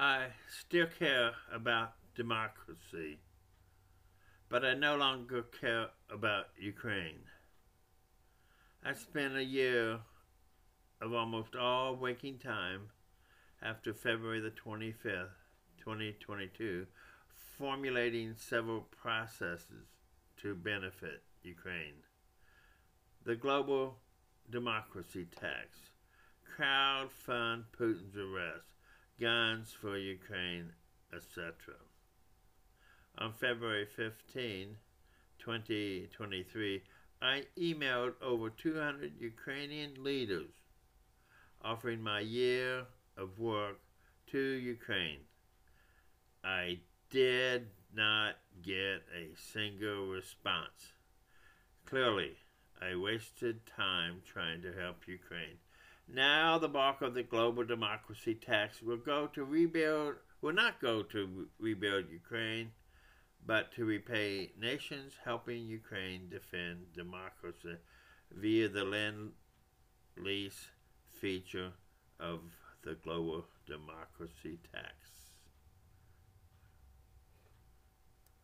I still care about democracy, but I no longer care about Ukraine. I spent a year of almost all waking time after February the 25th, 2022, formulating several processes to benefit Ukraine. The global democracy tax, crowdfund Putin's arrest, guns for Ukraine, etc. On February 15, 2023, I emailed over 200 Ukrainian leaders offering my year of work to Ukraine. I did not get a single response. Clearly, I wasted time trying to help Ukraine. Now the bulk of the global democracy tax will not go to rebuild Ukraine, but to repay nations helping Ukraine defend democracy via the Lend-Lease feature of the global democracy tax.